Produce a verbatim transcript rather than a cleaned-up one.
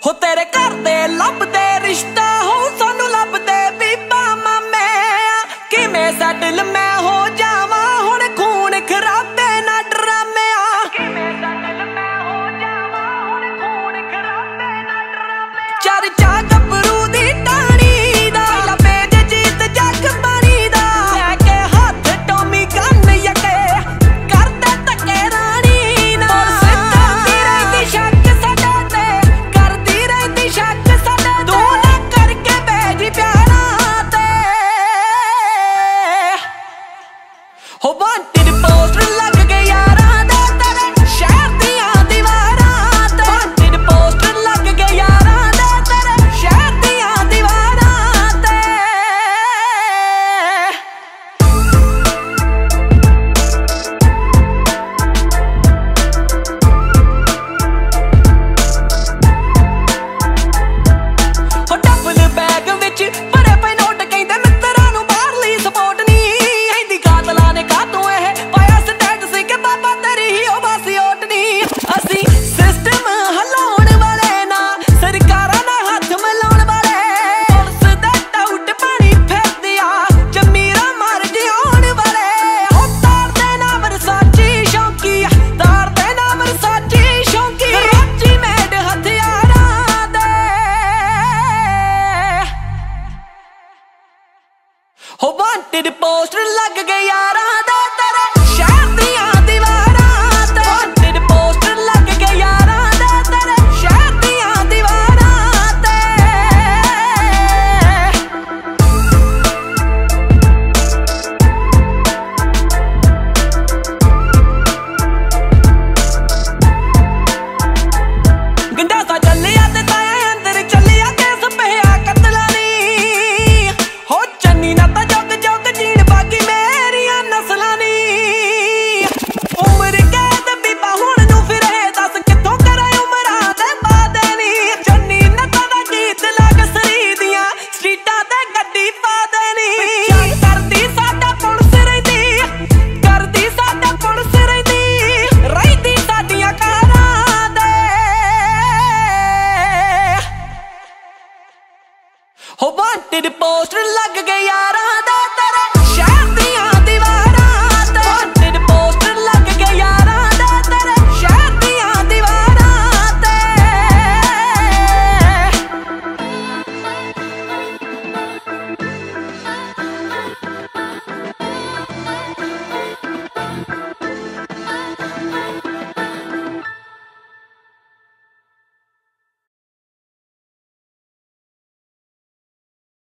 हो तेरे घर दे लभदे रिश्ता हो सानू लभदे बीबा मामे किवें सैटल मैं हो जावां हुण खून खराबे ना ड्रामे किवें सैटल मैं हो जावां हुण खून खराबे ना ड्रामे चर्चा गभरू दी टाणी दा लपेज जीत जग बनी दा लैके हाथ टोमी गन यके करदे धक्के राणी ना सिद्धा दी रहिंदी शक साडे ते करदी रहिंदी शक साडे तू ना करके भेजी प्यारा ते हो वांटेड पोस्टर लग गए यारां दे तेरे शहर दियां दीवारां ते वांटेड पोस्टर लग गए यारां दे तेरे शहर दियां दीवारां ते हो डबल बैग विच भरे पए नोट कहंदे मित्तरां नूं बाहरली सपोर्ट नहीं हिंदी कातलां ने कातों एह पाया स्टैटस के बाबा तेरी ही ओ बासी ओटनी असी सिस्टम हलाउण वाले ना सरकारां नाल हत्थ मिलाउण वाले पुलिस दे टाउट पानी फिरदिया जमीरा मर जिउण वाले हो तार दे ना वरसाची शौकी तार दे ना वरसाची शौकी राची मेड हथियारां दे हो वांटेड पोस्टर लग गए यारां दे तेरे शहर दियां दीवारां ते वांटेड पोस्टर लग गए यारां दे तेरे शहर दियां दीवारां ते गंडासा चलिया ते ताया अंदर चलिया केस पिया कतलां नी हो चन्नी ना तां जुग जुग जीण बागी मेरियां नस्लां नी उमर कैद बीबा हुण नूं फिरे दस कित्थों करा उमरां दे वादे नी चन्नी नत्तां दा गीत लग सरी दियां स्ट्रीटां ते गड्डी पा देनी करदी साडा पुलिस रहिंदी करदी साडा पुलिस रहिंदी रहिंदी साडियां कारां दे हो वांटेड पोस्टर लग गए यारां दे तेरे